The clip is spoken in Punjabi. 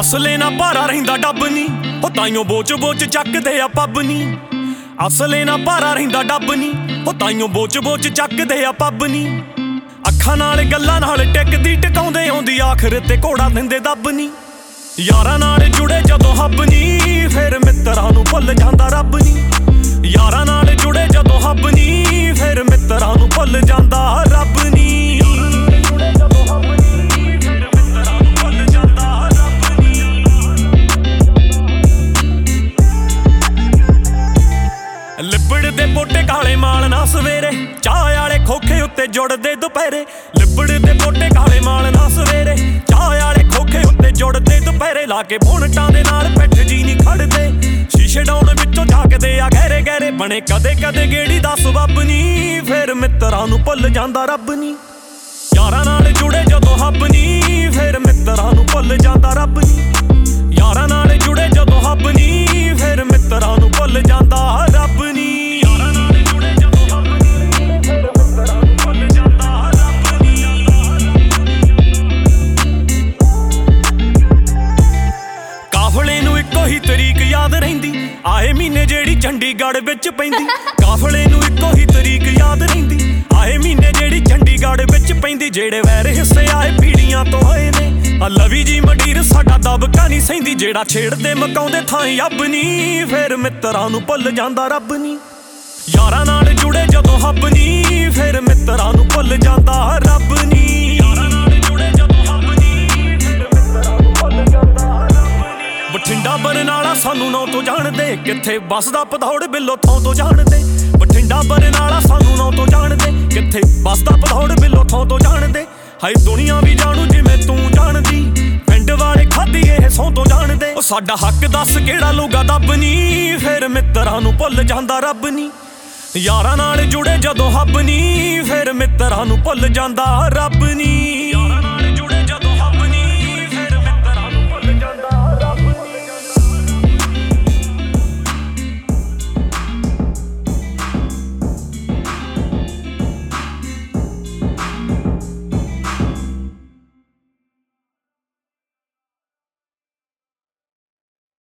ਅਸਲੇ ਨਾ ਭਾਰਾ ਰਹਿੰਦਾ ਡੱਬ ਨੀ ਉਹ ਤਾਈਓ ਬੋਚ ਬੋਚ ਚੱਕਦੇ ਆ ਪੱਬ ਨੀ। ਅਸਲੇ ਨਾ ਭਾਰਾ ਰਹਿੰਦਾ ਡੱਬ ਨੀ ਉਹ ਤਾਈਓ ਬੋਚ ਬੋਚ ਚੱਕਦੇ ਆ ਪੱਬ ਨੀ। ਅੱਖਾਂ ਨਾਲ ਗੱਲਾਂ ਨਾਲ ਟਿਕਦੀ ਟਿਕਾਉਂਦੇ ਆਉਂਦੀ ਆਖਰ ਤੇ ਘੋੜਾ ਦਿੰਦੇ ਦੱਬ ਨੀ। ਯਾਰਾਂ ਨਾਲ ਜੁੜੇ ਜਦੋਂ ਹੱਬ ਨੀ ਫਿਰ ਮਿੱਤਰਾਂ ਨੂੰ ਭੁੱਲ ਜਾਂਦਾ ਰੱਬ ਨੀ। ਯਾਰਾਂ ਨਾਲ ਜੁੜੇ ਜਦੋਂ ਹੱਬ ਨੀ ਫਿਰ ਮਿੱਤਰਾਂ ਨੂੰ ਭੁੱਲ ਜਾਂਦਾ ਰੱਬ ਨੀ। ਲਿਬੜਦੇ ਪੋਟੇ ਕਾਲੇ ਮਾਲ ਨਾ ਸਵੇਰੇ ਚਾਹ ਵਾਲੇ ਖੋਖੇ ਉੱਤੇ ਜੁੜਦੇ ਦੁਪਹਿਰੇ। ਲਿਬੜਦੇ ਪੋਟੇ ਕਾਲੇ ਮਾਲ ਨਾ ਸਵੇਰੇ ਚਾਹ ਵਾਲੇ ਖੋਖੇ ਉੱਤੇ ਜੁੜਦੇ ਦੁਪਹਿਰੇ। ਲਾ ਕੇ ਬੋਨਟਾਂ ਦੇ ਨਾਲ ਪਿੱਠ ਜੀ ਨਹੀਂ ਖੜਦੇ ਸ਼ੀਸ਼ੇ ਡਾਉਣ ਵਿੱਚੋਂ ਝਾਕਦੇ ਆ ਗਹਿਰੇ ਗਹਿਰੇ। ਬਣੇ ਕਦੇ ਕਦੇ ਗੇੜੀ ਦਾ ਸਬੱਬ ਨੀ ਫਿਰ ਮਿੱਤਰਾਂ ਨੂੰ ਭੁੱਲ ਜਾਂਦਾ ਰੱਬ ਨੀ। ਯਾਰਾਂ ਨਾਲ ਜੁੜੇ ਜਦੋਂ ਹੱਬ ਨੀ ਫਿਰ ਮਿੱਤਰਾਂ ਨੂੰ ਭੁੱਲ ਜਾਂਦਾ ਰੱਬ ਨੀ। ਯਾਰਾਂ ਨਾਲ ਜੁੜੇ ਜਦੋਂ ਹੱਬ ਨੀ ਫਿਰ ਮਿੱਤਰਾਂ ਨੂੰ ਭੁੱਲ ਜਾਂਦਾ ਰੱਬ ਨੀ। ਯਾਰਾਂ ਨਾਲ ਜੁੜੇ ਜਦੋਂ ਹੱਬ ਨੀ ਫਿਰ ਮਿੱਤਰਾਂ ਨੂੰ ਭੁੱਲ ਜਾਂਦਾ ਰੱਬ ਨੀ। ਕਾਫਲੇ ਨੂੰ ਇੱਕੋ ਹੀ ਤਰੀਕ ਯਾਦ ਰਹਿੰਦੀ ਆਏ ਮਹੀਨੇ ਜਿਹੜੀ ਚੰਡੀਗੜ੍ਹ ਵਿੱਚ ਪੈਂਦੀ। ਕਾਫਲੇ ਨੂੰ ਇੱਕੋ ਹੀ ਤਰੀਕ ਯਾਦ ਰਹਿੰਦੀ ਆਏ ਮਹੀਨੇ ਜਿਹੜੀ ਚੰਡੀਗੜ੍ਹ ਵਿੱਚ ਪੈਂਦੀ। ਜਿਹੜੇ ਵੈਰ ਹਿੱਸੇ ਆਏ ਪੀੜੀਆਂ ਤੋਂ ਹੋਏ ਨੇ ਲਵੀ ਜੀ ਮੰਡੀਰ ਸਾਡਾ ਦਬਕਾ ਨਹੀਂ ਸਹਿੰਦੀ। ਜਿਹੜਾ ਛੇੜਦੇ ਮਕਾਉਂਦੇ ਥਾਂ ਅੱਬ ਨੀ ਫਿਰ ਮਿੱਤਰਾਂ ਨੂੰ ਭੁੱਲ ਜਾਂਦਾ ਰੱਬ ਨੀ। ਯਾਰਾਂ ਨਾਲ ਜੁੜੇ ਜਦੋਂ ਹੱਬ ਨੀ ਫਿਰ ਮਿੱਤਰਾਂ ਨੂੰ ਭੁੱਲ ਜਾਂਦਾ ਰੱਬ ਨੀ। ਯਾਰਾਂ ਨਾਲ ਜੁੜੇ ਜਦੋਂ ਹੱਬ ਨੀ ਫਿਰ ਮਿੱਤਰਾਂ ਨੂੰ ਭੁੱਲ ਜਾਂਦਾ ਰੱਬ ਨੀ। ਬਠਿੰਡਾ ਬਰਨਾਲਾ ਸਾਨੂੰ ਨੌ ਤੋਂ ਜਾਣਦੇ ਕਿੱਥੇ ਵੱਸਦਾ ਭਦੌੜ ਬਿੱਲੋ ਥਾਂ ਤੋਂ ਜਾਣਦੇ। ਬਠਿੰਡਾ ਬਰਨਾਲਾ ਸਾਨੂੰ ਨੌ ਤੋਂ ਜਾਣਦੇ ਕਿੱਥੇ ਵੱਸਦਾ ਭਦੌੜ ਬਿੱਲੋ ਥਾਂ ਤੋਂ ਜਾਣਦੇ। ਹਾਏ ਦੁਨੀਆ ਵੀ ਜਾਣੂ ਜਿਵੇਂ ਤੂੰ ਜਾਣਦੀ ਪਿੰਡ ਵਾਲੇ ਖਾਦੀ ਇਹ ਸੌ ਤੋਂ ਜਾਣਦੇ। ਉਹ ਸਾਡਾ ਹੱਕ ਦੱਸ ਕਿਹੜਾ ਲੂਗਾ ਦੱਬ ਨੀ ਫਿਰ ਮਿੱਤਰਾਂ ਨੂੰ ਭੁੱਲ ਜਾਂਦਾ ਰੱਬ ਨੀ। ਯਾਰਾਂ ਨਾਲ ਜੁੜੇ ਜਦੋਂ ਹੱਬ ਨੀ ਫਿਰ ਮਿੱਤਰਾਂ ਨੂੰ ਭੁੱਲ ਜਾਂਦਾ ਰੱਬ ਨੀ।